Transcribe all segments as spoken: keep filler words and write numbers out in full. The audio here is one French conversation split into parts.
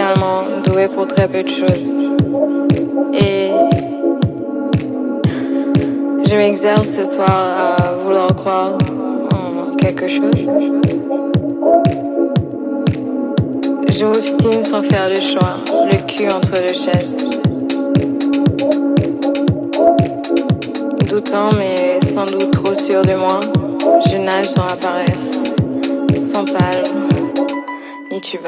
finalement doué pour très peu de choses. Et je m'exerce ce soir à vouloir croire en quelque chose. Je m'obstine sans faire de choix, le cul entre deux chaises. Doutant mais sans doute trop sûr de moi, je nage dans la paresse, sans palme, ni tuba.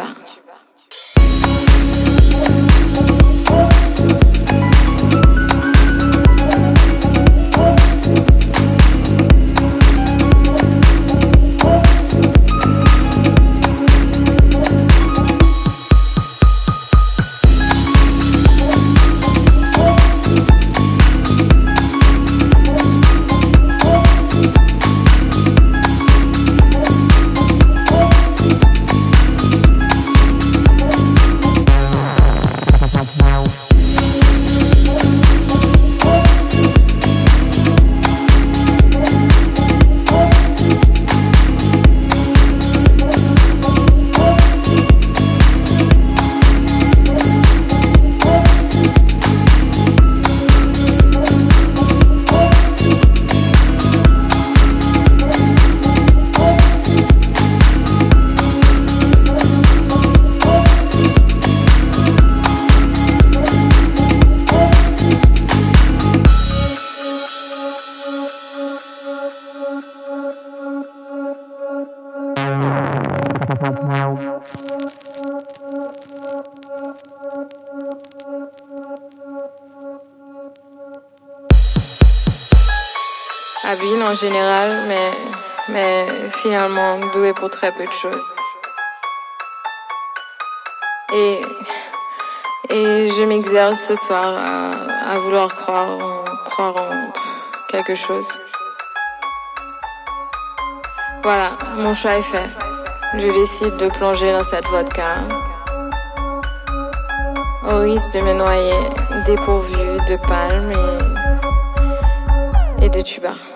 Habile en général, mais, mais finalement doué pour très peu de choses. Et, et je m'exerce ce soir à, à vouloir croire en, croire en quelque chose. Voilà, mon choix est fait. Je décide de plonger dans cette vodka, au risque de me noyer, dépourvu de palmes et, et de tuba.